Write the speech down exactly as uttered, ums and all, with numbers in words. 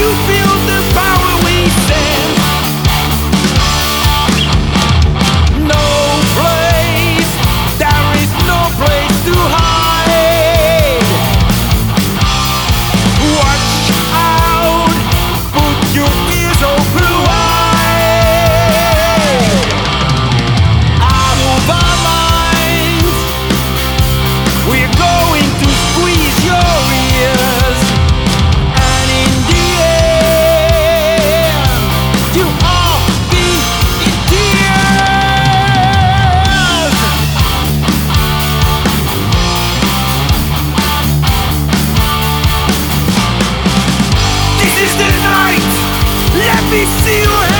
you feel the power we send. No place, there is no place to hide. Watch out, put your ears open wide. Out of our minds, we're going to squeeze your ears, and in the end, you all be in tears. This is the night. Let me see your